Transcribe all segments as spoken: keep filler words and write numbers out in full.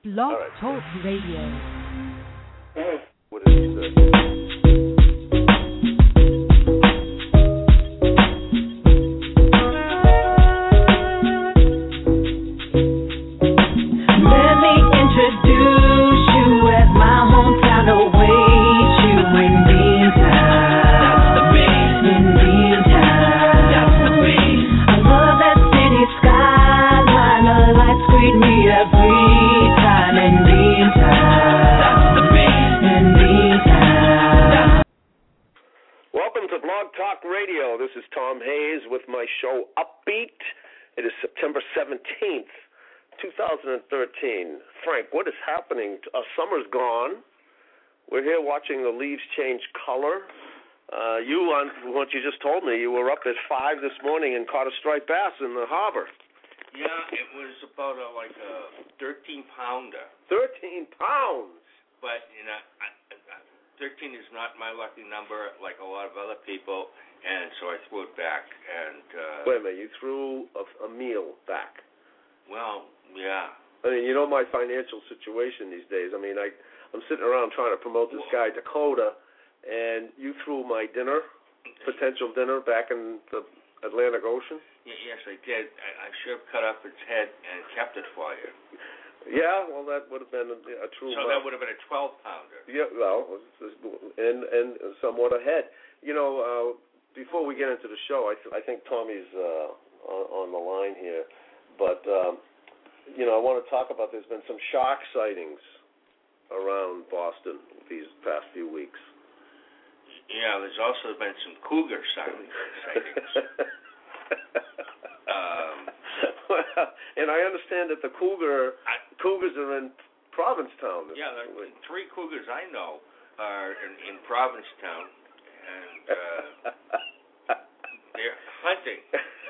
Blog All right. Talk Radio. What did he say? This is Tom Hayes with my show Upbeat. It is September seventeenth, twenty thirteen. Frank, what is happening? Uh, summer's gone. We're here watching the leaves change color. Uh, you, on what you just told me, you were up at five this morning and caught a striped bass in the harbor. Yeah, it was about a, like a thirteen pounder. thirteen pounds? But, you know, I, I, thirteen is not my lucky number like a lot of other people. And so I threw it back. And uh, wait a minute, you threw a, a meal back? Well, yeah. I mean, you know my financial situation these days. I mean, I, I'm sitting around trying to promote this guy, Dakota, and you threw my dinner, potential dinner, back in the Atlantic Ocean? Yes, I did. I, I should have cut off its head and kept it for you. Yeah, well, that would have been a, a true... So that would have been a twelve-pounder. Yeah, well, and, and somewhat ahead. You know... Uh, Before we get into the show, I, th- I think Tommy's uh, on, on the line here. But, um, you know, I want to talk about there's been some shark sightings around Boston these past few weeks. Yeah, there's also been some cougar sightings. um, and I understand that the cougar I, cougars are in Provincetown. Yeah, there are three cougars I know are in, in Provincetown. And uh, they're hunting,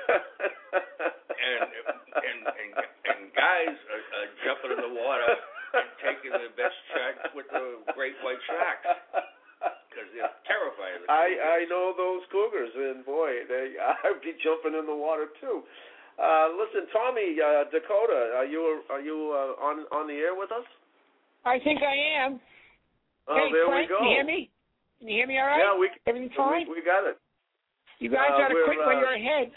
and, and and and guys are, are jumping in the water and taking the best shots with the great white sharks because they're terrified of the cougars. I I know those cougars, and boy, they I'd be jumping in the water too. Uh, listen, Tommy, uh, Dakota, are you are you uh, on on the air with us? I think I am. Oh, hey, there Frank, we go. Can you hear me? Can you hear me all right? Yeah, we, Everything fine? We, we got it. You guys uh, got to quit uh, when you're ahead.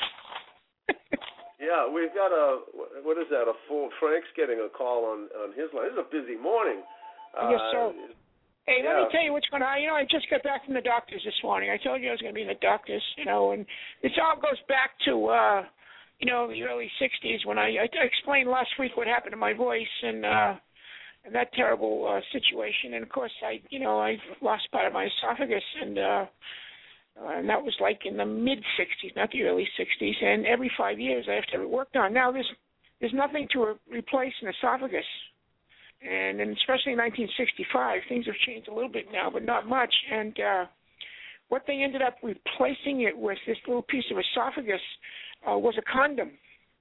Yeah, we've got a, what is that, a full, Frank's getting a call on, on his line. This is a busy morning. Yes, uh, sir. Hey, yeah. let me tell you what's going on. You know, I just got back from the doctor's this morning. I told you I was going to be in the doctor's, you know, and this all goes back to, uh, you know, the early sixties when I, I explained last week what happened to my voice and, uh, and that terrible uh, situation. And, of course, I, you know, I lost part of my esophagus, and uh, uh, and that was like in the mid-sixties, not the early sixties. And every five years I have to have it worked on. Now, there's, there's nothing to re- replace an esophagus. And, and especially in nineteen sixty-five, things have changed a little bit now, but not much. And uh, what they ended up replacing it with, this little piece of esophagus, uh, was a condom.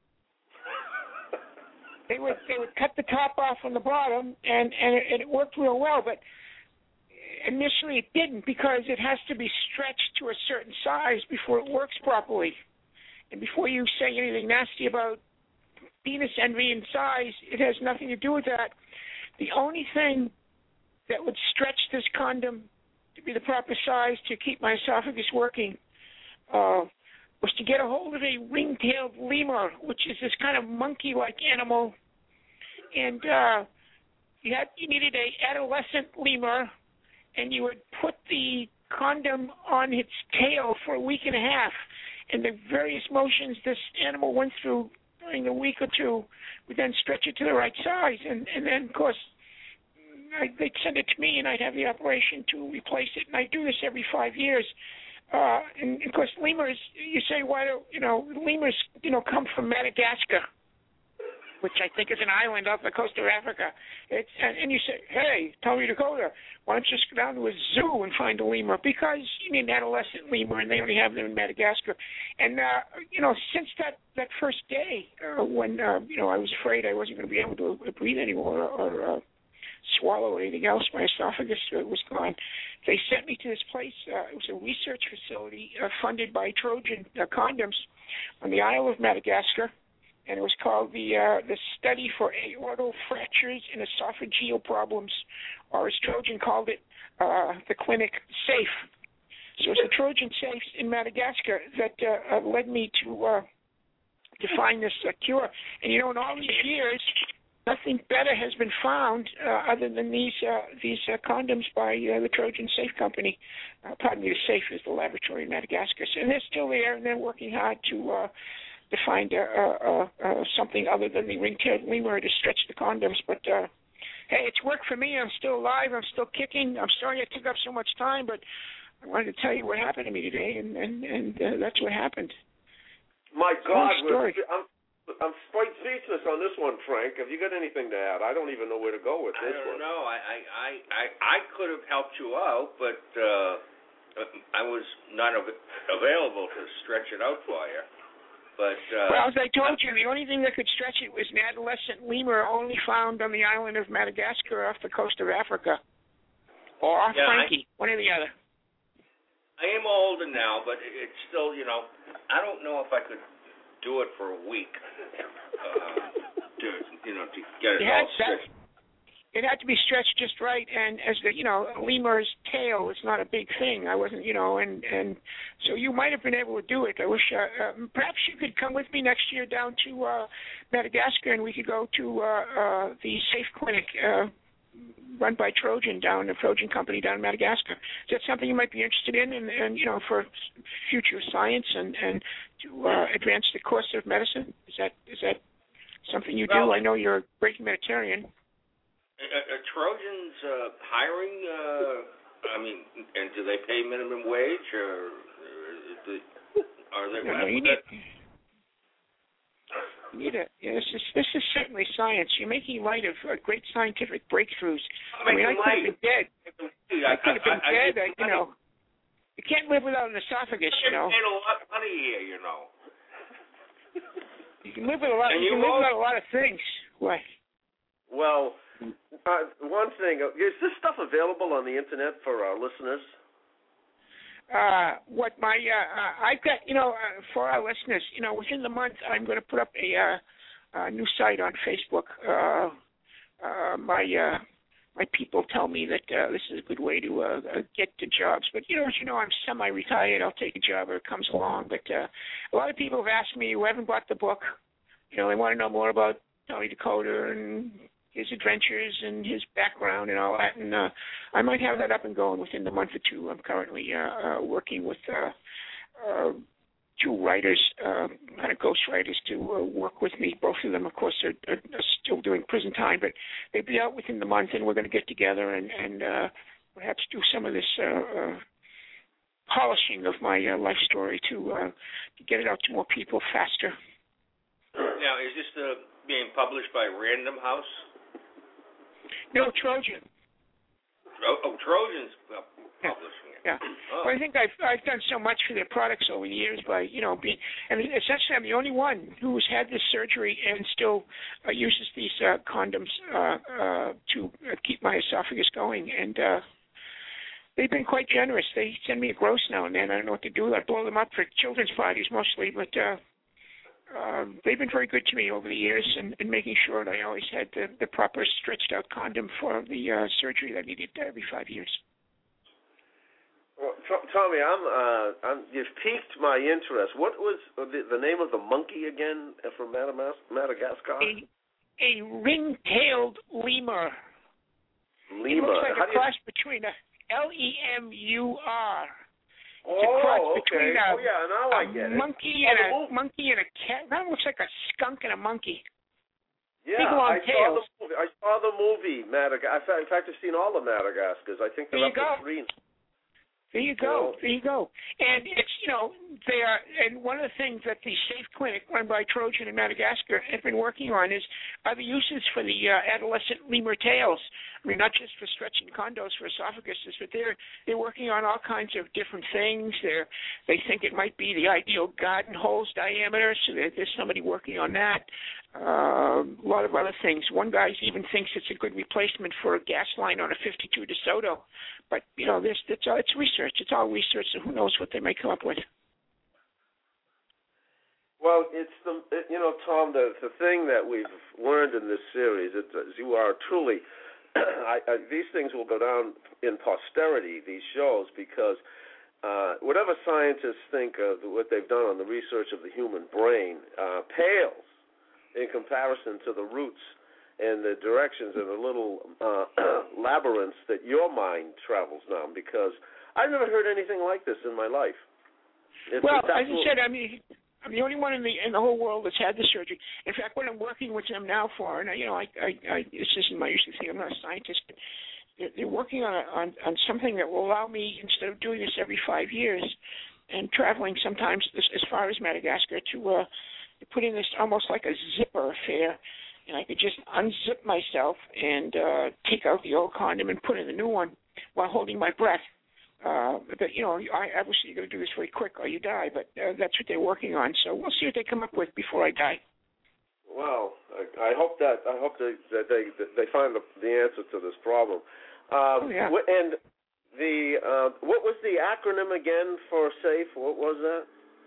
They would they would cut the top off on the bottom, and, and, it, and it worked real well, but initially it didn't because it has to be stretched to a certain size before it works properly. And before you say anything nasty about penis envy and size, it has nothing to do with that. The only thing that would stretch this condom to be the proper size to keep my esophagus working uh, was to get a hold of a ring-tailed lemur, which is this kind of monkey-like animal, and uh, you had you needed a adolescent lemur, and you would put the condom on its tail for a week and a half, and the various motions this animal went through during a week or two would then stretch it to the right size, and, and then, of course, I, they'd send it to me, and I'd have the operation to replace it, and I do this every five years. Uh, and, of course, lemurs, you say, why do, you know, lemurs, you know, come from Madagascar, which I think is an island off the coast of Africa. It's, and, and you say, hey, Tommy Dakota, why don't you just go down to a zoo and find a lemur? Because you need an adolescent lemur, and they only have them in Madagascar. And, uh, you know, since that, that first day uh, when, uh, you know, I was afraid I wasn't going to be able to breathe anymore or uh, swallow or anything else, my esophagus uh, was gone. They sent me to this place. Uh, it was a research facility uh, funded by Trojan uh, Condoms on the Isle of Madagascar. and it was called the uh, the Study for Aortal Fractures and Esophageal Problems, or as Trojan called it, uh, the Clinic SAFE. So it's the Trojan SAFE in Madagascar that uh, uh, led me to uh, to find this uh, cure. And you know, in all these years, nothing better has been found uh, other than these uh, these uh, condoms by uh, the Trojan SAFE company. Uh, pardon me, the SAFE is the laboratory in Madagascar. So, and they're still there, and they're working hard to uh, to find uh, uh, uh, something other than the ring-tailed lemur to stretch the condoms. But uh, hey, it's worked for me. I'm still alive. I'm still kicking. I'm sorry I took up so much time, but I wanted to tell you what happened to me today, and and, and uh, that's what happened. My God, story. I'm I'm quite speechless on this one, Frank. Have you got anything to add? I don't even know where to go with this one. I don't one. know. I, I, I, I could have helped you out, but uh, I was not av- available to stretch it out for you. But uh, well, as I told you, the only thing that could stretch it was an adolescent lemur only found on the island of Madagascar off the coast of Africa. Or off yeah, Frankie, I, one or the other. I am older now, but it's still, you know, I don't know if I could do it for a week. Uh, to, you know, to get it, it all stretched. It had to be stretched just right, and as the, you know, a lemur's tail is not a big thing. I wasn't, you know, and and so you might have been able to do it. I wish, uh, uh, perhaps you could come with me next year down to uh, Madagascar, and we could go to uh, uh, the SAFE clinic uh, run by Trojan down, the Trojan company down in Madagascar. Is that something you might be interested in, and, and you know, for future science and and to uh, advance the course of medicine? Is that is that something you well, do? I know you're a great humanitarian. Are Trojans uh, hiring? Uh, I mean, and do they pay minimum wage, or, or do, are they? No, no, you need, you need a. Yeah, this is this is certainly science. You're making light of uh, great scientific breakthroughs. I mean, I could have been dead. I could have been dead. I, you know, you can't live without an esophagus. You know. Made a lot of money here, you know. You can live with a lot. And You, you can live without a lot of things. What? Well. Uh, one thing, is this stuff available on the internet for our listeners? Uh, what my, uh, uh, I've got, you know, uh, for our listeners, you know, within the month, I'm going to put up a, uh, a new site on Facebook. Uh, uh, my, uh, my people tell me that uh, this is a good way to uh, get to jobs. But, you know, as you know, I'm semi-retired. I'll take a job or it comes along. But uh, a lot of people have asked me who haven't bought the book, you know, they want to know more about Tony Dakota and his adventures and his background and all that, and uh, I might have that up and going within the month or two. I'm currently uh, uh, working with uh, uh, two writers, uh, kind of ghost writers, to uh, work with me. Both of them, of course, are, are, are still doing prison time, but they'll be out within the month, and we're going to get together and, and uh, perhaps do some of this uh, uh, polishing of my uh, life story to, uh, to get it out to more people faster. Now, is this uh, being published by Random House? No, Trojan. Oh, oh Trojan's publishing it. Yeah. Oh. Well, I think I've I've done so much for their products over the years by, you know, being, and essentially I'm the only one who has had this surgery and still uh, uses these uh, condoms uh, uh, to uh, keep my esophagus going. And uh, they've been quite generous. They send me a gross now and then. I don't know what to do. I blow them up for children's parties mostly, but uh, uh, they've been very good to me over the years and, and making sure that I always had the, the proper stretched-out condom for the uh, surgery that I needed every five years. Well, Tommy, I'm, uh, I'm, you've piqued my interest. What was the, the name of the monkey again from Madagascar? A, a ring-tailed lemur. Lemur. It looks like How a cross you... between a L E M U R. Oh, it's a cross okay. between a, oh, yeah, now I get a it. monkey oh, and a movie. monkey and a cat. That looks like a skunk and a monkey. Yeah, Big long I tails. saw the movie. I saw the movie Madagascar. In fact, I've seen all the Madagascars. I think they're There you up go. to three. There you go. There you go. And it's, you know, they are, and one of the things that the SAFE clinic run by Trojan in Madagascar have been working on is other uses for the uh, adolescent lemur tails. I mean, not just for stretching condos for esophaguses, but they're they're working on all kinds of different things. They're they think it might be the ideal garden hose diameter, so there, there's somebody working on that. Uh, a lot of other things. One guy even thinks it's a good replacement for a gas line on a fifty-two DeSoto. But, you know, this, it's, all, it's research. It's all research, so who knows what they may come up with. Well, it's the it, you know, Tom, the the thing that we've learned in this series is that you are truly. I, I, these things will go down in posterity. These shows because. Uh, whatever scientists think of what they've done on the research of the human brain uh, pales in comparison to the roots and the directions and the little uh, labyrinths that your mind travels down, because I've never heard anything like this in my life. It's, well, it's as I said, I mean, I'm the only one in the in the whole world that's had the surgery. In fact, what I'm working with them now for, and I, you know, I, I, I this isn't my usual thing. I'm not a scientist, but they're working on, a, on on something that will allow me, instead of doing this every five years and traveling sometimes as, as far as Madagascar, to uh, put in this almost like a zipper affair, and I could just unzip myself and uh, take out the old condom and put in the new one while holding my breath. Uh, but, you know, I, obviously you're going to do this very quick or you die, but uh, that's what they're working on. So we'll see what they come up with before I die. Well, I, I hope that I hope that, that they that they find the, the answer to this problem. Um, oh, yeah. And the uh, what was the acronym again for SAFE? What was that?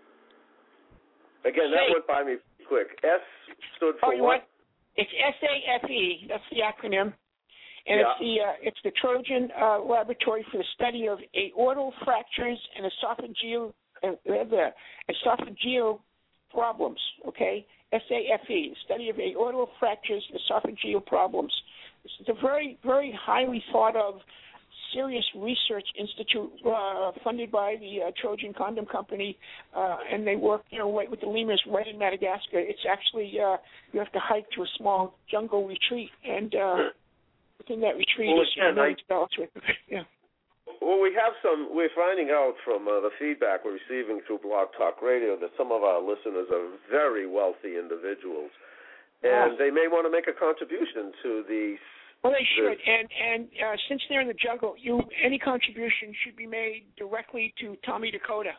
Again, that went by me quick. S stood for oh, you what? what? It's S A F E. That's the acronym, and yeah. it's the uh, it's the Trojan uh, Laboratory for the Study of Aortal Fractures and Esophageal uh, the Esophageal Problems. Okay, S A F E, Study of Aortal Fractures and Esophageal Problems. It's a very, very highly thought of, serious research institute uh, funded by the uh, Trojan Condom Company, uh, and they work, you know, right with the lemurs right in Madagascar. It's actually uh, you have to hike to a small jungle retreat, and uh, within that retreat well, is again, millions I, of dollars worth of it. Yeah. Well, we have some. We're finding out from uh, the feedback we're receiving through Blog Talk Radio that some of our listeners are very wealthy individuals, and yeah. they may want to make a contribution to the. Well, they should, and and uh, since they're in the jungle, you any contribution should be made directly to Tommy Dakota,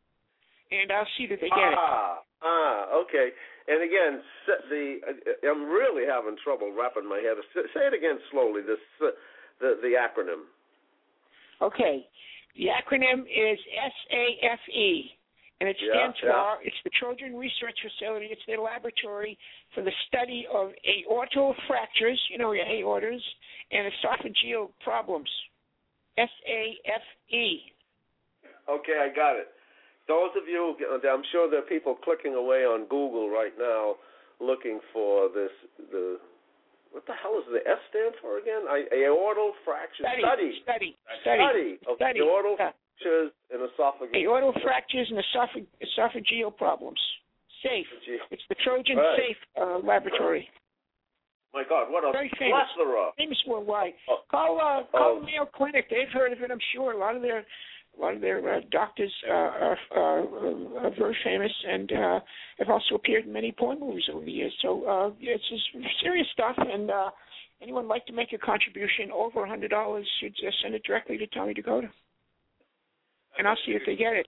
and I'll see that they get ah, it. Ah, okay. And again, the uh, I'm really having trouble wrapping my head. Say it again slowly. This uh, the the acronym. Okay, the acronym is S A F E, and it stands yeah, yeah. for, it's the Trojan Research Facility, it's their laboratory for the study of aortal fractures, you know, your aortas, and esophageal problems. S A F E. Okay, I got it. Those of you, I'm sure there are people clicking away on Google right now looking for this, the, what the hell is the S stand for again? I, aortal fractures. Study. Study. Study. Study. Of Study. Aortal yeah. fractures and esophageal. Aortal fractures and esophag- esophageal problems. SAFE. It's the Trojan right. SAFE uh, laboratory. My God, what a Very famous. plethora. Famous worldwide. Oh. Call, uh, call oh. the Mayo Clinic. They've heard of it, I'm sure. A lot of their A lot of their uh, doctors uh, are, are, are very famous and uh, have also appeared in many porn movies over the years. So uh, yeah, it's just serious stuff, and uh, anyone like to make a contribution over one hundred dollars should just send it directly to Tommy Dakota, and I'll see if they get it.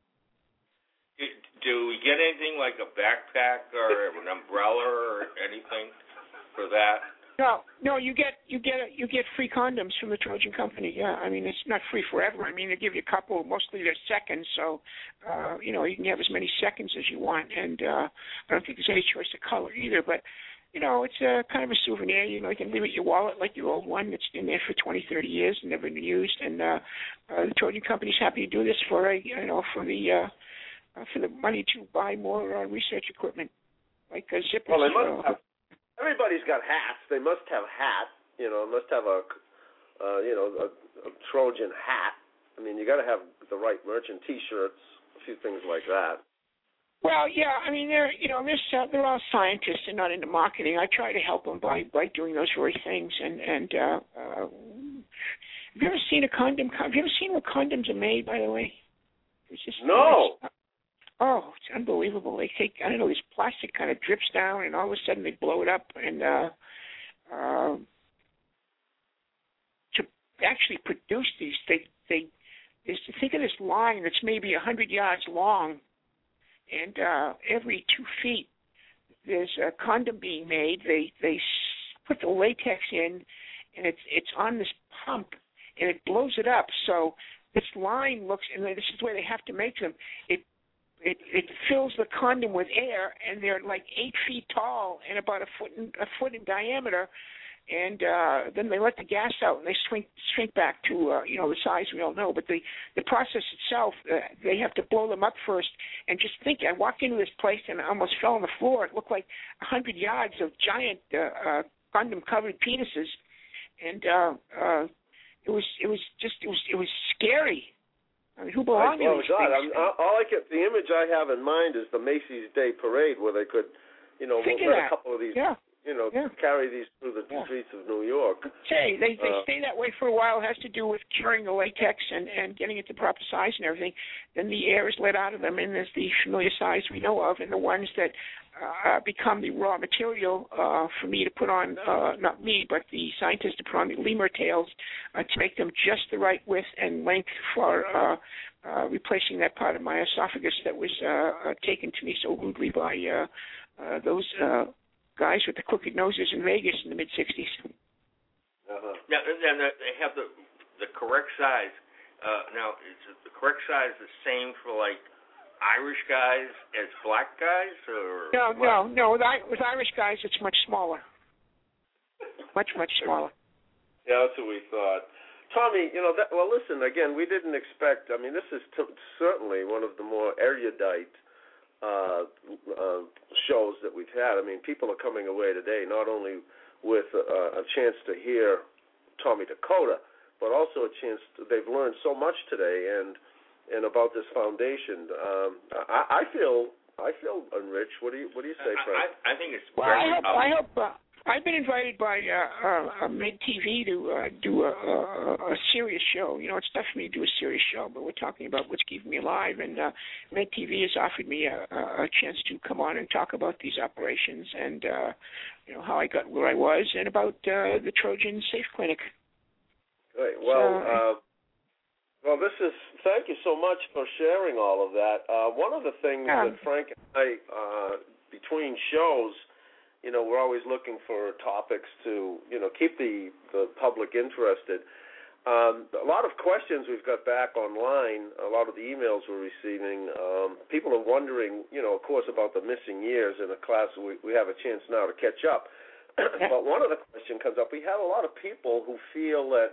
Do we get anything like a backpack or an umbrella or anything for that? No, no, you get you get you get free condoms from the Trojan Company. Yeah, I mean it's not free forever. I mean they give you a couple. Mostly they're seconds, so uh, you know you can have as many seconds as you want. And uh, I don't think there's any choice of color either. But you know it's a kind of a souvenir. You know you can leave it in your wallet like your old one that's been there for twenty, thirty years and never been used. And uh, uh, the Trojan Company's happy to do this for a you know for the uh, uh, for the money to buy more uh, research equipment like uh, zippers. Well, they must uh, have. Everybody's got hats. They must have hat. You know, must have a, uh, you know, a, a Trojan hat. I mean, you got to have the right merchant T-shirts, a few things like that. Well, yeah. I mean, they're you know they're uh, they're all scientists and not into marketing. I try to help them by, by doing those very things. And and uh, uh, have you ever seen a condom? Have you ever seen where condoms are made? By the way, it's just no. It's, Oh, it's unbelievable. They take, I don't know, this plastic kind of drips down, and all of a sudden they blow it up. And uh, uh, to actually produce these, they, they is to think of this line that's maybe one hundred yards long, and uh, every two feet there's a condom being made. They they put the latex in, and it's it's on this pump, and it blows it up. So this line looks, and this is the way they have to make them. It it it fills the condom with air, and they're like eight feet tall and about a foot in, a foot in diameter. And uh, then they let the gas out, and they shrink shrink back to uh, you know the size we all know. But the the process itself, uh, they have to blow them up first. And just think, I walked into this place and I almost fell on the floor. It looked like a hundred yards of giant uh, uh, condom-covered penises, and uh, uh, it was it was just it was it was scary. I mean, who belonged to these God, things? I'm, all I can, the image I have in mind is the Macy's Day Parade, where they could, you know, Think let of that. a couple of these. Yeah. You know, yeah. carry these through the yeah. streets of New York. Say, they they uh, stay that way for a while. It has to do with curing the latex and, and getting it the proper size and everything. Then the air is let out of them, and there's the familiar size we know of, and the ones that uh, become the raw material uh, for me to put on, uh, not me, but the scientists to put on the lemur tails uh, to make them just the right width and length for uh, uh, replacing that part of my esophagus that was uh, uh, taken to me so rudely by uh, uh, those uh, guys with the crooked noses in Vegas in the mid-sixties. Uh-huh. Now, and they have the the correct size. Uh, now, is the correct size the same for, like, Irish guys as black guys? Or No, what? no, no. With, I, with Irish guys, it's much smaller. Much, much smaller. Yeah, that's what we thought. Tommy, you know, that, well, listen, again, we didn't expect, I mean, this is t- certainly one of the more erudite Uh, uh, shows that we've had. I mean, people are coming away today not only with uh, a chance to hear Tommy Dakota, but also a chance to, they've learned so much today and and about this foundation. Um, I, I feel I feel enriched. What do you What do you say, Frank? I, I think it's well, very I hope um, I hope uh, I've been invited by uh, uh, Med T V to uh, do a, a, a serious show. You know, it's tough for me to do a serious show, but we're talking about what's keeping me alive, and uh, Med T V has offered me a, a chance to come on and talk about these operations and uh, you know how I got where I was and about uh, the Trojan Safe Clinic. Great. Well, So, uh, well, this is. Thank you so much for sharing all of that. Uh, one of the things yeah. that Frank and I, uh, between shows, you know, we're always looking for topics to, you know, keep the, the public interested. Um, a lot of questions we've got back online, a lot of the emails we're receiving, um, people are wondering, you know, of course, about the missing years in a class. We, we have a chance now to catch up. But one of the questions comes up. We had a lot of people who feel that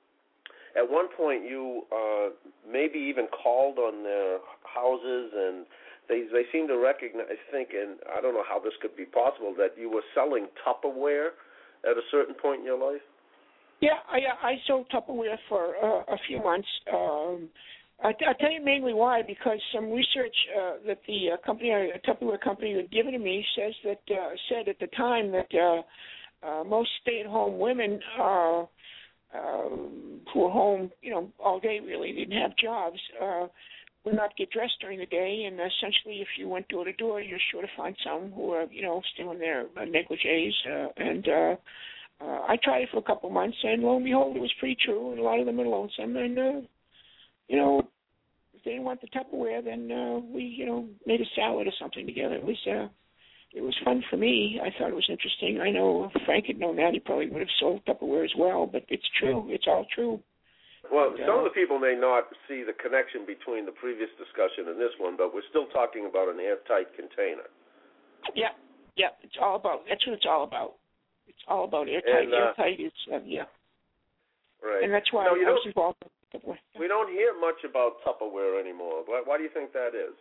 at one point you uh, maybe even called on their houses and They they seem to recognize, think, and I don't know how this could be possible, that you were selling Tupperware at a certain point in your life? Yeah, I, I sold Tupperware for uh, a few months. Um, I, I'll tell you mainly why, because some research uh, that the uh, company, a Tupperware company had given to me says that, uh, said at the time that uh, uh, most stay-at-home women uh, uh, who were home, you know, all day really, didn't have jobs, uh, would not get dressed during the day, and essentially if you went door to door, you're sure to find some who are, you know, still in their uh, negligees. Uh, and uh, uh, I tried it for a couple of months, and lo and behold, it was pretty true, and a lot of them are lonesome. And, uh, you know, if they didn't want the Tupperware, then uh, we, you know, made a salad or something together. It was uh, it was fun for me. I thought it was interesting. I know if Frank had known that, he probably would have sold Tupperware as well, but it's true. It's all true. Well, and, some uh, of the people may not see the connection between the previous discussion and this one, but we're still talking about an airtight container. Yeah, yeah, it's all about, that's what it's all about. It's all about airtight. And, uh, airtight is, uh, yeah. Right. And that's why no, I you was don't, involved in Tupperware. we don't hear much about Tupperware anymore. Why, why do you think that is?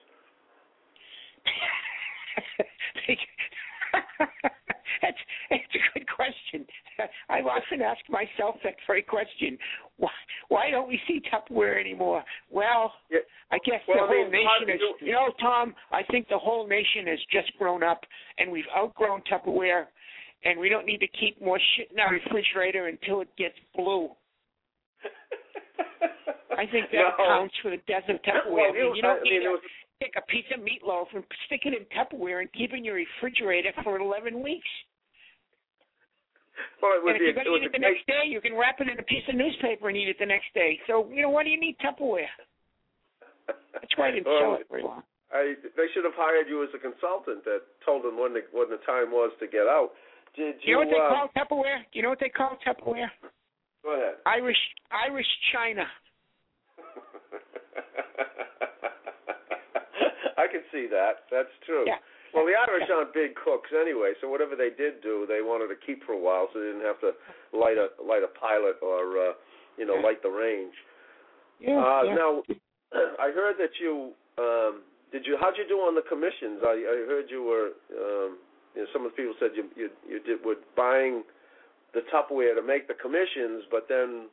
that's, that's a good question. I often ask myself that very question. Why, why don't we see Tupperware anymore? Well, yeah. I guess well, the I whole mean, nation is, you, you know, Tom, I think the whole nation has just grown up, and we've outgrown Tupperware, and we don't need to keep more shit in our refrigerator until it gets blue. I think that no. accounts for the death of Tupperware. Well, you, I mean, you don't I need mean, to was, take a piece of meatloaf and stick it in Tupperware and keep it in your refrigerator for eleven weeks. well, it was And if the, you're going to eat it the great, next day, you can wrap it in a piece of newspaper and eat it the next day. So, you know, why do you need Tupperware? That's why I didn't well, sell it very long. I, they should have hired you as a consultant that told them when the, when the time was to get out. Did you, you know what they uh, call Tupperware? Do you know what they call Tupperware? Go ahead. Irish Irish China. I can see that. That's true. Yeah. Well, the Irish yeah. aren't big cooks anyway, so whatever they did do, they wanted to keep for a while, so they didn't have to light a light a pilot or uh, you know Yeah. light the range. Yeah, uh, yeah. Now, I heard that you um, did you how'd you do on the commissions? I, I heard you were um, you know some of the people said you you you did were buying the Tupperware to make the commissions, but then.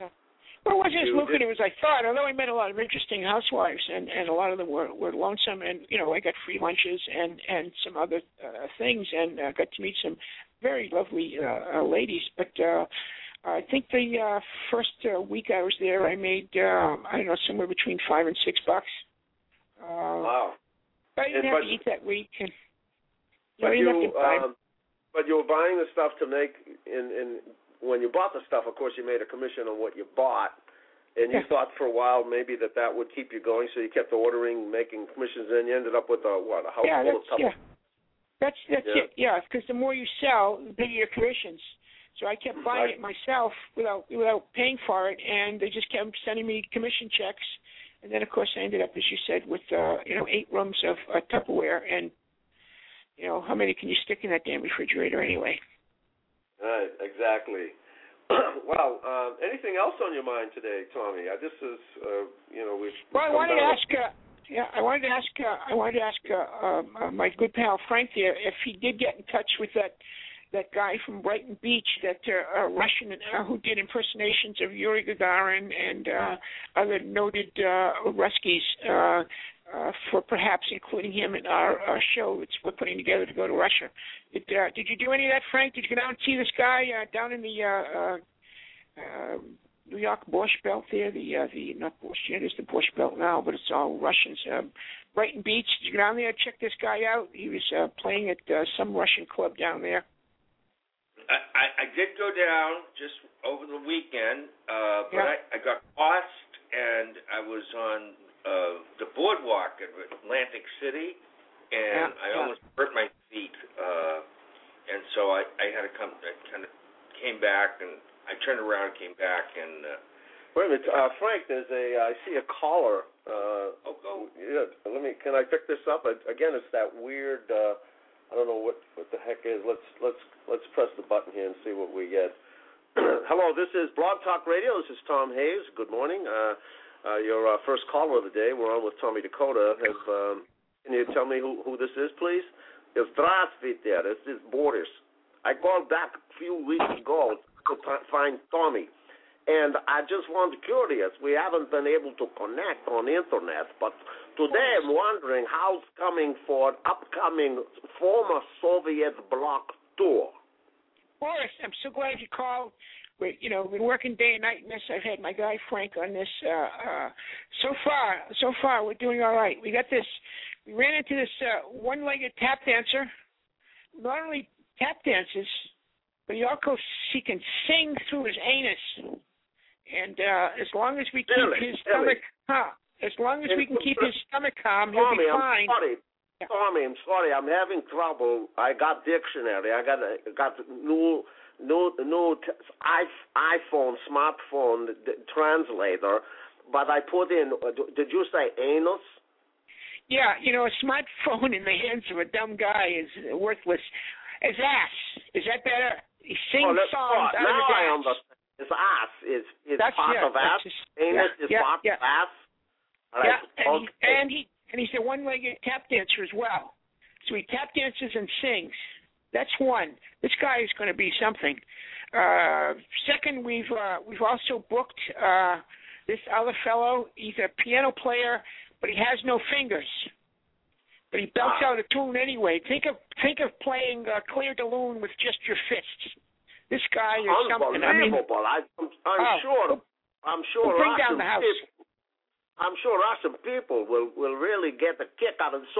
Well, it wasn't as You lucrative did- as I thought, although I met a lot of interesting housewives, and, and a lot of them were, were lonesome, and, you know, I got free lunches and, and some other uh, things, and uh, got to meet some very lovely uh, uh, ladies. But uh, I think the uh, first uh, week I was there, I made, uh, I don't know, somewhere between five and six bucks. Uh, Wow. But I didn't And, have but, to eat that week. And, you know, but I didn't you have to buy. um, but you were buying the stuff to make in in when you bought the stuff. Of course, you made a commission on what you bought. And you Yeah. thought for a while maybe that that would keep you going, so you kept ordering, making commissions, and you ended up with a what a house yeah, full that's, of yeah. That's that's Yeah. it. Yeah, because the more you sell, the bigger your commissions. So I kept buying Right. it myself without without paying for it, and they just kept sending me commission checks. And then of course I ended up, as you said, with uh, you know eight rooms of uh, Tupperware, and you know how many can you stick in that damn refrigerator anyway? Right, exactly. Well, uh, anything else on your mind today, Tommy? Uh, this is, uh, you know, we've. Well, I come wanted to down ask. Uh, yeah, I wanted to ask. Uh, I wanted to ask uh, um, uh, my good pal Frank there if he did get in touch with that that guy from Brighton Beach, that uh, uh, Russian uh, who did impersonations of Yuri Gagarin and uh, other noted uh, Ruskies, uh, uh, for perhaps including him in our, our show that we're putting together to go to Russia. Did, uh, did you do any of that, Frank? Did you go down and see this guy uh, down in the uh, uh, uh, New York Borscht Belt there? The uh, the not Borscht, yeah, it is the Borscht Belt now, but it's all Russians. Uh, Brighton Beach. Did you go down there and check this guy out? He was uh, playing at uh, some Russian club down there. I, I, I did go down just over the weekend, uh, but Yeah. I, I got lost, and I was on uh, the boardwalk at Atlantic City, and Yeah, I yeah. almost hurt my feet, uh, and so I, I had to come. I kind of came back, and I turned around, and came back, and. Uh, Wait a minute, uh, Frank. There's a. I see a caller. Uh, oh, go. Yeah. Let me. Can I pick this up? Again, it's that weird. Uh, I don't know what what the heck is. Let's let's let's press the button here and see what we get. Hello, this is Blog Talk Radio. This is Tom Hayes. Good morning. Uh, uh, your uh, first caller of the day. We're on with Tommy Dakota. Have, um, can you tell me who, who this is, please? Здравствуйте. This is Boris. I called back a few weeks ago to t- find Tommy. And I just want curious. We haven't been able to connect on internet, but today I'm wondering how's coming for upcoming former Soviet bloc tour. Boris, I'm so glad you called. We, you know, we've been working day and night in this. I've had my guy Frank on this. Uh, uh, so far, so far, we're doing all right. We got this. We ran into this uh, one-legged tap dancer. Not only tap dances, but he also he can sing through his anus. And uh, as long as we keep Really? his Really? stomach calm, as long as And we can keep his stomach calm, he'll Tommy, be I'm fine. sorry. Yeah. Tommy, I'm sorry. I'm having trouble. I got dictionary. I got a, got new new new t- iPhone smartphone d- translator, but I put in. Uh, did you say anus? Yeah, you know, a smartphone in the hands of a dumb guy is worthless. His ass. Is that better? He sings Oh, let's- songs oh, out of now his I ass. understand. It's ass. It's it's That's, part yeah, of that's ass. just- Anus yeah, is yeah, part yeah. of ass. All Yeah, right. and, he, Okay. and he and he's a one-legged tap dancer as well. So he tap dances and sings. That's one. This guy is going to be something. Uh, second, we've uh, we've also booked uh, this other fellow. He's a piano player, but he has no fingers. But he belts Ah. out a tune anyway. Think of think of playing uh, Claire de Lune with just your fists. This guy is something. I mean, Unbelievable. I, I'm, I'm oh, sure. I'm sure we'll bring down Russian the house. people. I'm sure Russian people will, will really get a kick out of it. So,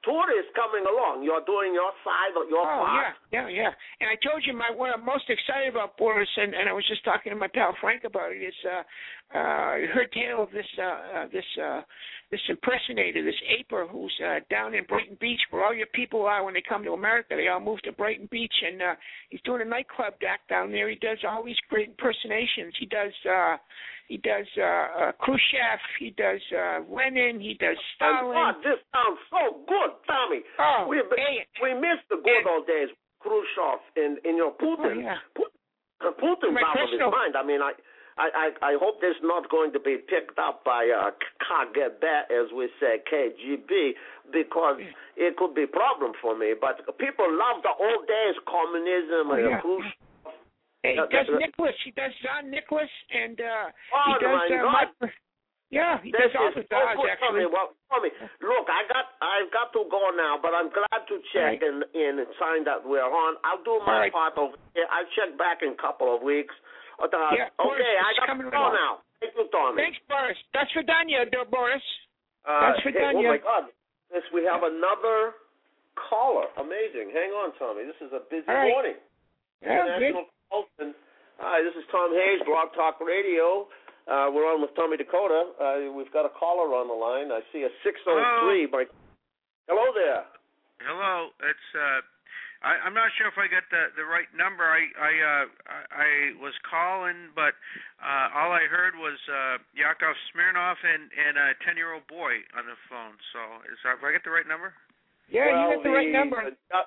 tourists coming along. You're doing your side, your oh, part. yeah, yeah, yeah. And I told you my what I'm most excited about, Boris, and, and I was just talking to my pal Frank about it. Is uh, uh, I heard tale of this uh, uh, this uh, this impersonator, this aper, who's uh, down in Brighton Beach, where all your people are when they come to America. They all move to Brighton Beach, and uh, he's doing a nightclub act down there. He does all these great impersonations. He does. Uh, He does uh, uh, Khrushchev. He does uh, Lenin. He does Stalin. And God, this sounds so good, Tommy. Oh, we hey, we missed the good old days, Khrushchev and and your Putin. Oh, yeah. Putin Putin's out of his mind. I mean, I, I I I hope this is not going to be picked up by uh, K G B, as we say, K G B, because it could be a problem for me. But people love the old days, communism oh, and yeah. Khrushchev. Hey, he Uh, does uh, Nicholas. He does John Nicholas, and uh, oh, he does. my Uh, God. Mike, yeah, he This does all the is so Dodge, good, actually. Tommy. Well, Tommy, look, I got, I've got to go now, but I'm glad to check Right. and, and sign that we're on. I'll do my Right. part over here. I'll check back in a couple of weeks. Uh, Yeah, Boris, okay, I it's got to coming go right now. Thank you, Tommy. Thanks, Boris. That's for Danya, Boris. Uh, That's for hey, Danya. oh my God, this we have another caller. Amazing. Hang on, Tommy. This is a busy All right. morning. Yeah, good. International Consultant. Hi, this is Tom Hayes, Blog Talk Radio. Uh, we're on with Tommy Dakota. Uh, we've got a caller on the line. I see a six oh three. Hello. Hello there. Hello. It's uh, I, I'm not sure if I got the, the right number. I I uh, I was calling, but uh, all I heard was uh, Yakov Smirnov and, and a ten-year-old boy on the phone. So is that, have I got the right number? Yeah, well, you got the, the right number. Uh,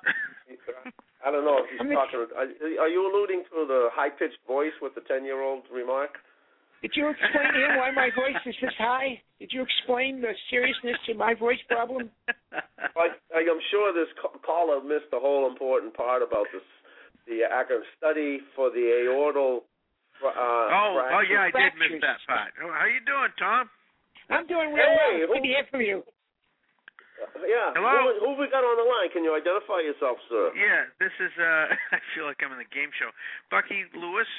I don't know if he's I'm talking. Are, are you alluding to the high-pitched voice with the ten-year-old remark? Did you explain to him why my voice is this high? Did you explain the seriousness to my voice problem? I, I'm sure this caller missed the whole important part about this, the active study for the aortal. Uh, oh, oh yeah, I did fractures. miss that part. How you doing, Tom? I'm doing real Hey, well. who- Good to hear from you. Uh, yeah. Hello? Who, who we got on the line? Can you identify yourself, sir? Yeah, this is. Uh, I feel like I'm in the game show. Bucky Lewis.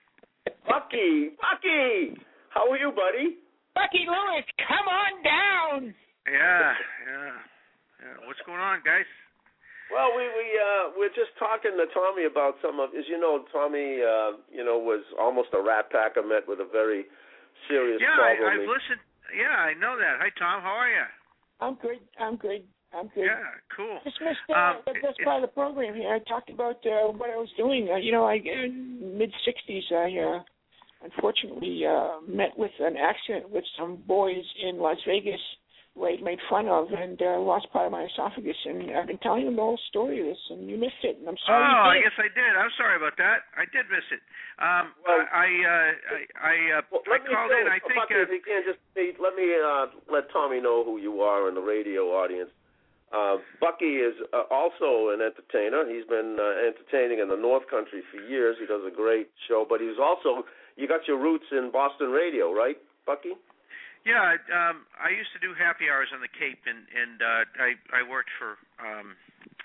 Bucky, Bucky, how are you, buddy? Bucky Lewis, come on down. Yeah, yeah, yeah. What's going on, guys? Well, we we uh, we're just talking to Tommy about some of, as you know, Tommy, uh, you know, was almost a rat packer, met with a very serious Yeah, problem. I, I've listened. Yeah, I know that. Hi, Tom. How are you? I'm good. I'm good. I'm good. Yeah, cool. Just missed uh, Um, the best it- part of the program here. I talked about uh, what I was doing. Uh, you know, I in mid sixties, I uh, unfortunately uh, met with an accident with some boys in Las Vegas who I made fun of, and uh, lost part of my esophagus. And I've been telling them the whole story of this, and you missed it. And I'm sorry. Oh, you I did. guess I did. I'm sorry about that. I did miss it. Um, Well, I uh, I I, uh, Well, I let me called tell, in. I think. Bucky, Uh, if you can just be, let me uh, let Tommy know who you are in the radio audience. Uh, Bucky is uh, also an entertainer. He's been uh, entertaining in the North Country for years. He does a great show, but he's also, you got your roots in Boston radio, right, Bucky? Yeah, um, I used to do happy hours on the Cape, and and uh, I I worked for um,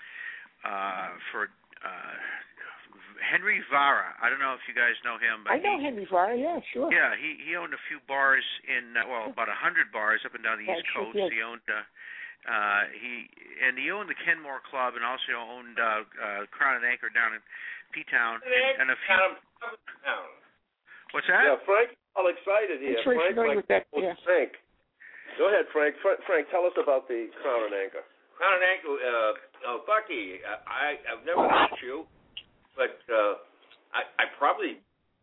uh, for uh, Henry Vara. I don't know if you guys know him, but I know he, Henry Vara. Yeah, sure. Yeah, he he owned a few bars in uh, well about a hundred bars up and down the Yeah, East sure Coast. did. He owned uh, uh, he and he owned the Kenmore Club and also owned uh, uh, Crown and Anchor down in P Town and, and a few. What's that? Yeah, Frank, all excited here. I'm very Frank, familiar like, with that. Yeah. Frank, go ahead, Frank. Frank. Frank, tell us about the Crown and Anchor. Crown and Anchor, uh, oh, Bucky, I, I've never met you, but uh, I, I probably,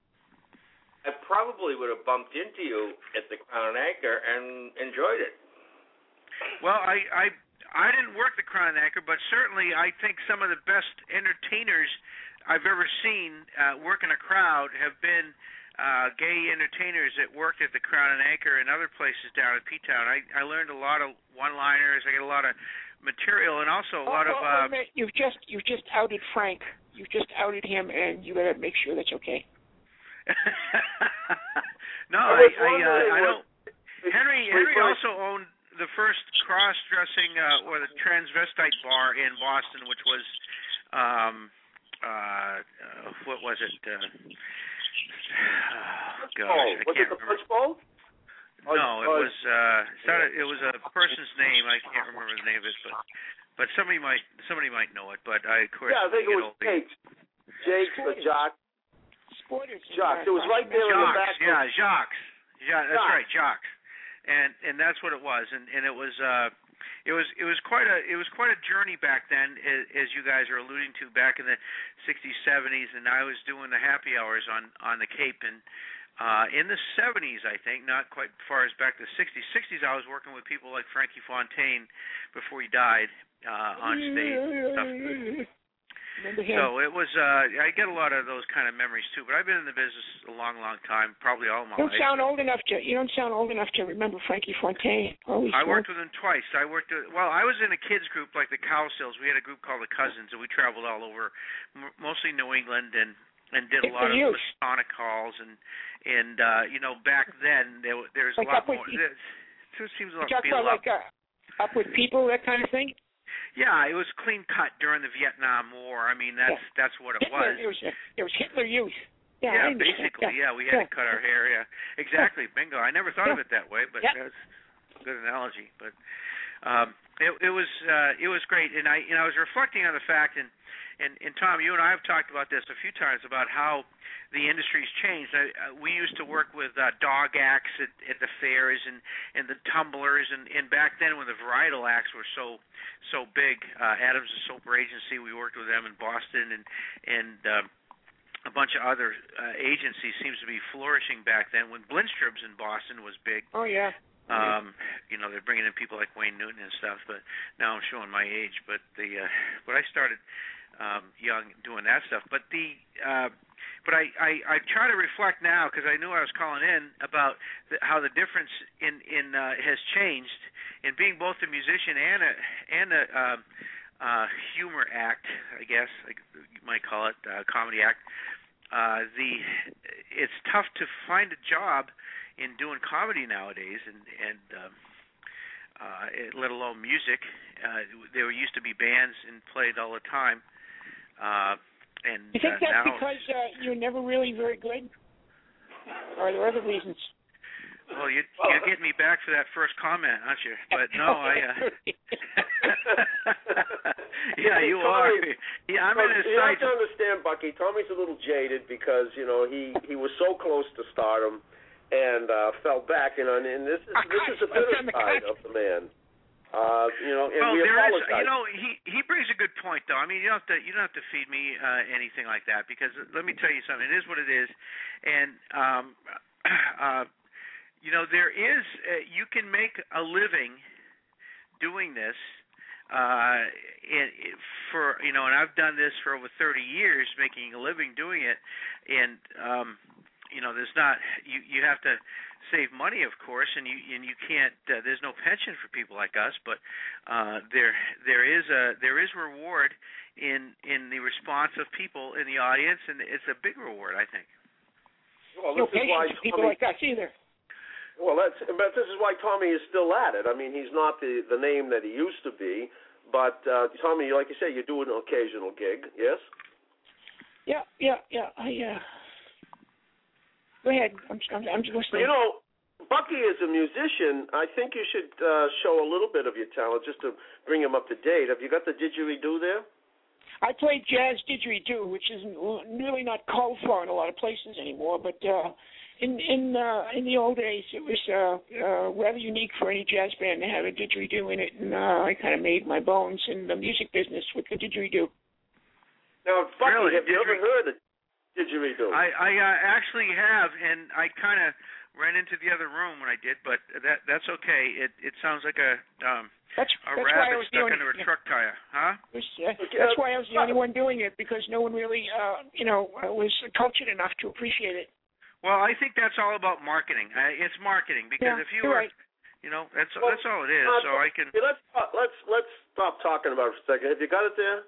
I probably would have bumped into you at the Crown and Anchor and enjoyed it. Well, I, I I didn't work the Crown and Anchor, but certainly I think some of the best entertainers I've ever seen uh, work in a crowd have been uh, gay entertainers that worked at the Crown and Anchor and other places down in P-Town. I, I learned a lot of one-liners. I got a lot of material and also a Oh, lot oh, of. wait a Uh, minute. You've just you've just outed Frank. You've just outed him, and you better make sure that's okay. no, I I, was I, uh, wondering I what- don't. Henry Henry also owned the first cross-dressing uh, or the transvestite bar in Boston, which was, um, uh, uh, what was it? Uh, oh, gosh, Oh, I was can't it the remember. Punch Bowl? No, it Or- was uh, it's not a, it was a person's name. I can't remember the name of it, but but somebody might somebody might know it. But I, of course, yeah, I think it was older, Jake's. Jake's or Jacques. Sporters. Jacques. It was right there in the back. Yeah, Jacques. Yeah, that's Jacques. right, Jacques. And and that's what it was. And and it was uh, it was it was quite a it was quite a journey back then, as, as you guys are alluding to, back in the sixties, seventies. And I was doing the happy hours on on the Cape, and uh, in the seventies, I think, not quite far as back to the sixties. sixties, I was working with people like Frankie Fontaine before he died uh, on stage and stuff. So it was, uh, I get a lot of those kind of memories too, but I've been in the business a long, long time, probably all my you life. don't sound old enough to, you don't sound old enough to remember Frankie Fontaine. Always I worked with him twice. I worked, with, well, I was in a kids group like the Cowsills. We had a group called the Cousins, and we traveled all over, m- mostly New England, and, and did a lot of Masonic halls, and, and uh, you know, back then, there, there's like a lot more, with, there, it seems a lot talk about like uh, up with people, that kind of thing? Yeah, it was clean cut during the Vietnam War. I mean, that's yeah. that's what it Hitler, was. It was it was Hitler Youth. Yeah, yeah basically, yeah. yeah. We had yeah. to cut our hair. Yeah, exactly. Bingo. I never thought yeah. of it that way, but yeah. that's a good analogy. But um, it, it was uh, it was great, and I and I was reflecting on the fact, and, and and Tom, you and I have talked about this a few times about how the industry's changed. I, uh, we used to work with uh, dog acts at, at the fairs and, and the tumblers, and, and back then when the varietal acts were so so big, uh, Adams and Soper Agency, we worked with them in Boston, and and uh, a bunch of other uh, agencies seems to be flourishing back then. When Blindstrom's in Boston was big. Oh yeah. Um, you know, they're bringing in people like Wayne Newton and stuff, but now I'm showing my age. But the uh, but I started um, young doing that stuff. But the uh, But I, I, I try to reflect now, because I knew I was calling in, about the, how the difference in, in uh, has changed in being both a musician and a and a uh, uh, humor act, I guess like you might call it, uh, comedy act. Uh, the it's tough to find a job in doing comedy nowadays, and and um, uh, it, let alone music. Uh, there used to be bands and played all the time. Uh, And, you think uh, that's now, because uh, you're never really very good? Or are there other reasons? Well, you, you're getting me back for that first comment, aren't you? But no, I... Uh, yeah, you are. Yeah, I'm in his You sight. have to understand, Bucky, Tommy's a little jaded because, you know, he, he was so close to stardom and uh, fell back, you know, and, and this is, this is the bitter side of the man. Uh, you know, and well, we there is, apologize. you know, he he brings a good point, though. I mean, you don't have to you don't have to feed me uh, anything like that, because let me tell you something. It is what it is, and um, uh, you know, there is uh, you can make a living doing this. Uh, it, it, for you know, and I've done this for over thirty years, making a living doing it, and um, you know, there's not you you have to save money, of course, and you and you can't. Uh, there's no pension for people like us, but uh, there there is a there is reward in in the response of people in the audience, and it's a big reward, I think. Well, no this is why for people Tommy, like us either. Well, that's but this is why Tommy is still at it. I mean, he's not the the name that he used to be, but uh, Tommy, like you say, you do an occasional gig, yes? Yeah, yeah, yeah. I uh. Go ahead. I'm, I'm, I'm just listening. You know, Bucky is a musician. I think you should uh, show a little bit of your talent just to bring him up to date. Have you got the didgeridoo there? I play jazz didgeridoo, which is really not called for in a lot of places anymore. But uh, in in uh, in the old days, it was uh, uh, rather unique for any jazz band to have a didgeridoo in it, and uh, I kind of made my bones in the music business with the didgeridoo. Now, Bucky, really? have you ever heard of didgeridoo? I, I uh, actually have, and I kind of ran into the other room when I did, but that that's okay. It it sounds like a um that's, a that's rabbit why I was stuck doing under a it. truck tire, huh? Was, uh, that's why I was the only one doing it, because no one really, uh, you know, was cultured enough to appreciate it. Well, I think that's all about marketing. Uh, it's marketing, because yeah, if you you're were, right. you know, that's well, that's all it is. uh, So I can. Hey, let's uh, let's let's stop talking about it for a second. Have you got it there?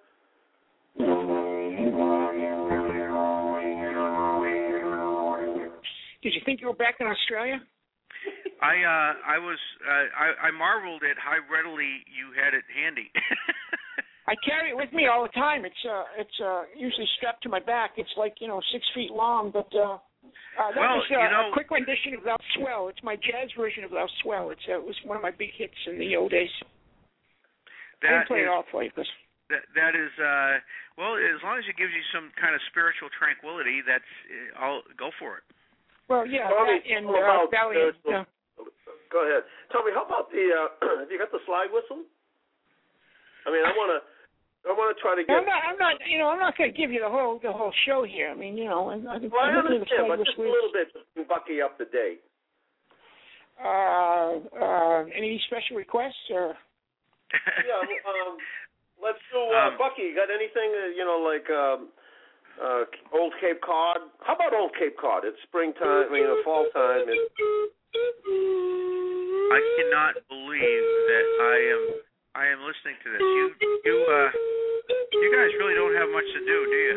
Did you think you were back in Australia? I uh, I was uh, I, I marveled at how readily you had it handy. I carry it with me all the time. It's uh, it's uh, usually strapped to my back. It's like, you know, six feet long. But uh, uh, that well, was uh, you know, a quick rendition of Thou Swell. It's my jazz version of Thou Swell. It's uh, it was one of my big hits in the old days. that I play is, it all for you, because that that is uh, well, as long as it gives you some kind of spiritual tranquility, that's uh, I'll go for it. Well, yeah, Tommy, that and how uh, about Valiant. spiritual- Uh, Go ahead. Tell me, how about the, uh, have you got the slide whistle? I mean, I want to, I want to try to get. I'm not, I'm not, you know, I'm not going to give you the whole, the whole show here. I mean, you know, I, I, Well, I I'm looking at the understand, slide but just a whistle. little bit to bring Bucky up to date. Uh, uh, any special requests or? Yeah, um, let's do, uh, Um, Bucky, you got anything, uh, you know, like um, uh, Old Cape Cod? How about Old Cape Cod? It's springtime, I mean, uh, fall time. It, I cannot believe that I am I am listening to this. You you uh you guys really don't have much to do, do you?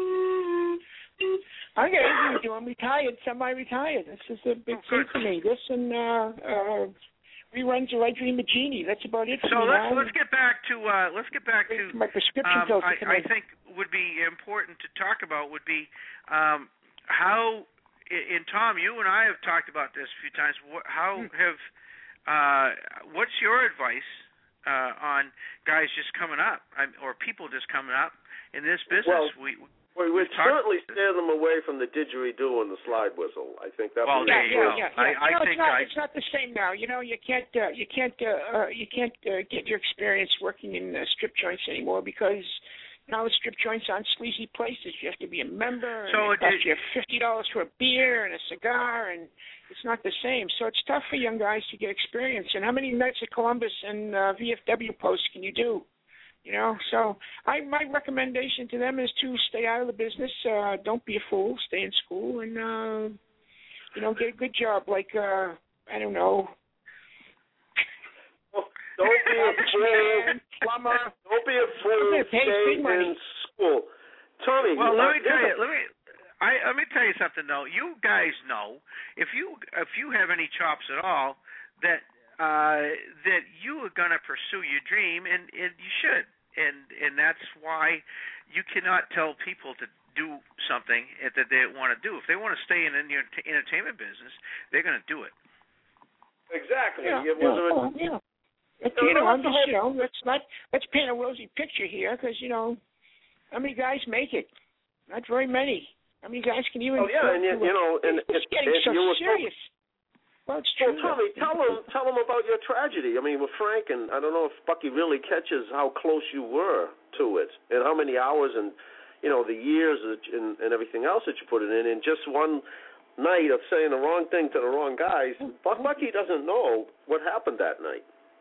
I got everything to do. I'm retired, semi-retired. This is a big Oh, thing good. for me. This and uh, uh, reruns of I Dream of Jeannie. That's about it for So me let's now. let's get back to uh let's get back to my prescription um, pills. I, to come I in. think would be important to talk about would be um how and Tom, you and I have talked about this a few times. How have uh what's your advice uh on guys just coming up or people just coming up in this business? Well, we we would certainly steer them away from the didgeridoo and the slide whistle. I think that well, would there be you yeah, go. yeah, yeah. I, you I know, think it's not, I, it's not the same now. You know, you can't, uh, you can't, uh, uh, you can't uh, get your experience working in uh, strip joints anymore because now the strip joints aren't sleazy places. You have to be a member, and So it costs it- you fifty dollars for a beer and a cigar, and it's not the same. So it's tough for young guys to get experience. And how many Knights of Columbus and uh, V F W posts can you do? You know, so I my recommendation to them is to stay out of the business. Uh, don't be a fool. Stay in school and uh, you know, get a good job. Like uh, I don't know, Don't be a fool. plumber. Don't be a fool. They're gonna pay Stay big money. in school. Tommy, well, you let me know, tell you. there's a- Let me. I let me tell you something though. You guys know if you if you have any chops at all that uh, that you are going to pursue your dream, and, and you should, and and that's why you cannot tell people to do something that they want to do. If they want to stay in the entertainment business, they're going to do it. Exactly. Yeah, It yeah, was a- oh, yeah. But, No, you no, know, I'm that's the just, whole- you know, let's not let's paint a rosy picture here, because you know, how many guys make it? Not very many. How many guys can even? Oh yeah, and you, you know, and it's it, getting it, so you were serious. Well, it's Well, true. Tommy, tell them tell them about your tragedy. I mean, with Frank, and I don't know if Bucky really catches how close you were to it, and how many hours, and you know, the years that, and, and everything else that you put it in, in just one night of saying the wrong thing to the wrong guys. Buck Bucky doesn't know what happened that night.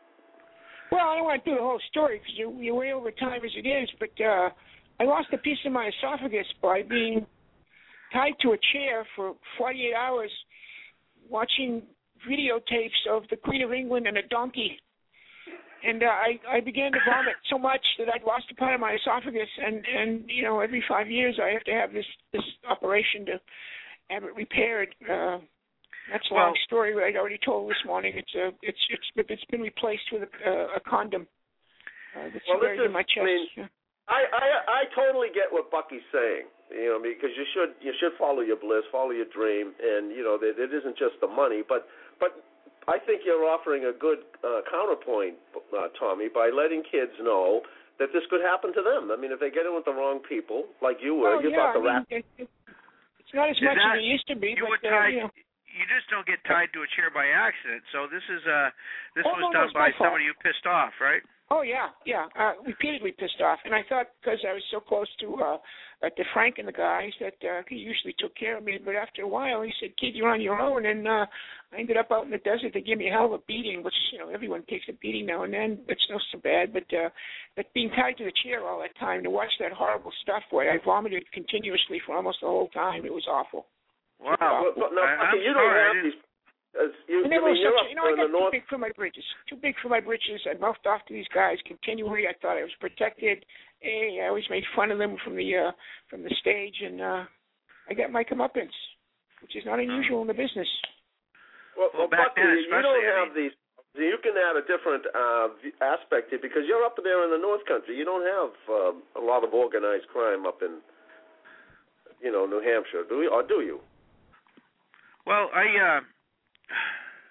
Well, I don't want to do the whole story because you're, you're way over time as it is, but uh, I lost a piece of my esophagus by being tied to a chair for forty-eight hours watching videotapes of the Queen of England and a donkey. And uh, I, I began to vomit so much that I'd lost a part of my esophagus, and, and you know, every five years I have to have this, this operation to have it repaired. Uh, That's a Well, long story I already told this morning. It's a, it's it's it's been replaced with a, uh, a condom. Uh, that's Well, this buried is- in my chest. I mean, yeah. I, I I totally get what Bucky's saying, you know, because you should you should follow your bliss, follow your dream, and you know that it isn't just the money, but but I think you're offering a good uh, counterpoint, uh, Tommy, by letting kids know that this could happen to them. I mean, if they get in with the wrong people, like you were, Oh, you yeah, thought the I rap. mean, it, it, it's not as Is much that- as it used to be, you but were uh, tied. you know. You just don't get tied to a chair by accident. So this is uh this Oh, was no, no, done it's my by fault. somebody you pissed off, right? Oh yeah, yeah, uh, repeatedly pissed off, and I thought because I was so close to uh, uh, to Frank and the guys that uh, he usually took care of me. But after a while, he said, "Kid, you're on your own," and uh, I ended up out in the desert. They gave me a hell of a beating, which you know everyone takes a beating now and then. It's not so bad, but uh, but being tied to the chair all that time to watch that horrible stuff where I vomited continuously for almost the whole time, it was awful. Wow. But, but now, I, I'm Bucky, you don't sorry. I have didn't- these. As you, And I they mean, were you're such, up you know, I in got the too north. big for my britches. Too big for my britches. I mouthed off to these guys continually. I thought I was protected. Hey, I always made fun of them from the uh, from the stage, and uh, I got my comeuppance, which is not unusual in the business. Well, Well, well back Bucky, then you don't especially, I have these. You can add a different uh, v- aspect to it because you're up there in the North Country. You don't have um, a lot of organized crime up in, you know, New Hampshire, do you? Or do you? Well, I uh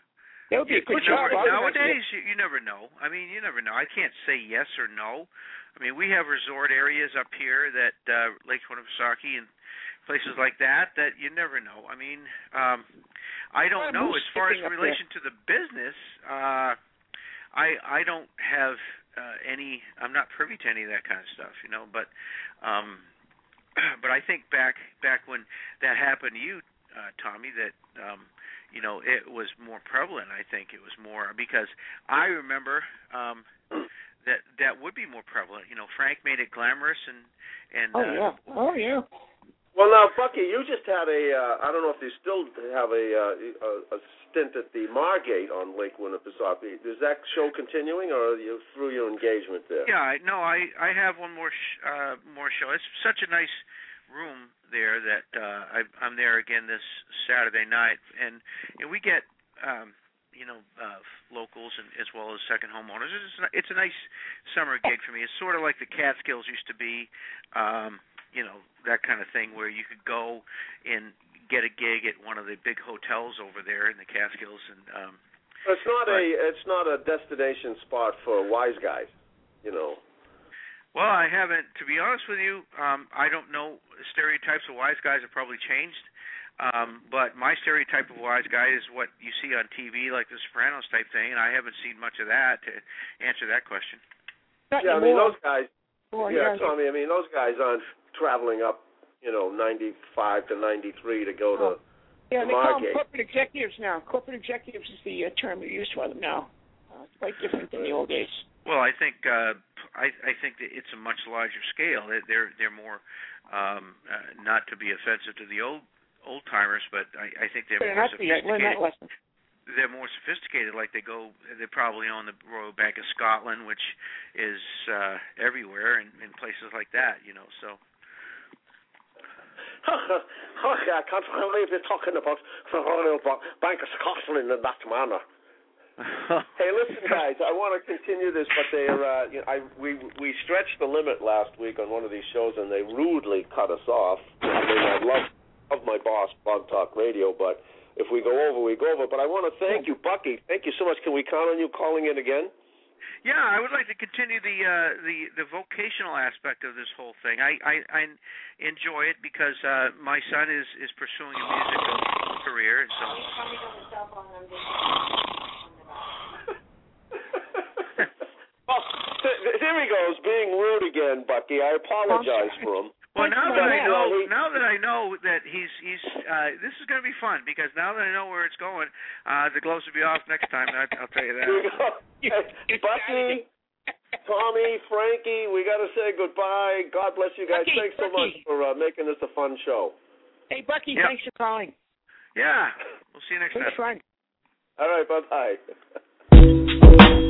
That would be a good you job. Never, nowadays, you, you never know. I mean, you never know. I can't say yes or no. I mean, we have resort areas up here that uh, Lake Winnipesaukee and places like that that you never know. I mean, um, I don't know as far as relation to the business. Uh, I I don't have uh, any. I'm not privy to any of that kind of stuff, you know. But um, but I think back back when that happened to you, uh, Tommy, that um, you know, it was more prevalent. I think it was more because I remember um, that that would be more prevalent. You know, Frank made it glamorous and and oh uh, yeah, oh yeah. Well, now, Bucky, you just had a, uh, I don't know if you still have a, uh, a, a stint at the Margate on Lake Winnipesaukee. Is that show continuing, or are you through your engagement there? Yeah, I, no, I, I have one more sh- uh, more show. It's such a nice room there that uh, I, I'm there again this Saturday night, and, and we get, um, you know, uh, locals and as well as second homeowners. It's, it's a nice summer gig for me. It's sort of like the Catskills used to be. Um, you know, that kind of thing where you could go and get a gig at one of the big hotels over there in the Catskills. And um, it's not but, a it's not a destination spot for wise guys, you know. Well, I haven't, to be honest with you. Um, I don't know. Stereotypes of wise guys have probably changed. Um, but my stereotype of wise guy is what you see on T V, like the Sopranos type thing, and I haven't seen much of that to answer that question. Not yeah, anymore. I mean those guys. Oh, yeah, yeah, Tommy. I mean those guys aren't traveling up, you know, ninety-five to ninety-three to go to oh. Yeah, they Margate. call them corporate executives now. Corporate executives is the uh, term we use for them now. Uh, it's quite different than the old days. Well, I think uh, I, I think that it's a much larger scale. They're they're more um, uh, not to be offensive to the old old timers, but I, I think they're Better more not be. I learned that sophisticated. lesson. They're more sophisticated. Like they go, they probably own the Royal Bank of Scotland, which is uh, everywhere and in places like that. You know, so. Oh, I can't believe you're talking about the Royal Bank of Scotland in that manner. Hey, listen, guys, I want to continue this, but they're, uh, you know, I, we we stretched the limit last week on one of these shows, and they rudely cut us off. I mean, I love, love my boss, Blog Talk Radio, but if we go over, we go over. But I want to thank you, Bucky. Thank you so much. Can we count on you calling in again? Yeah, I would like to continue the uh, the the vocational aspect of this whole thing. I, I, I enjoy it because uh, my son is, is pursuing a musical career, and so. Oh, there he goes, being rude again, Bucky. I apologize for him. Well, now that I know, now that I know that he's he's, uh, this is going to be fun because now that I know where it's going, uh, the gloves will be off next time. I, I'll tell you that. Bucky, Tommy, Frankie, we got to say goodbye. God bless you guys. Bucky, thanks so Bucky. much for uh, making this a fun show. Hey, Bucky, Yep. thanks for calling. Yeah, we'll see you next It was time. fun. All right, bye bye.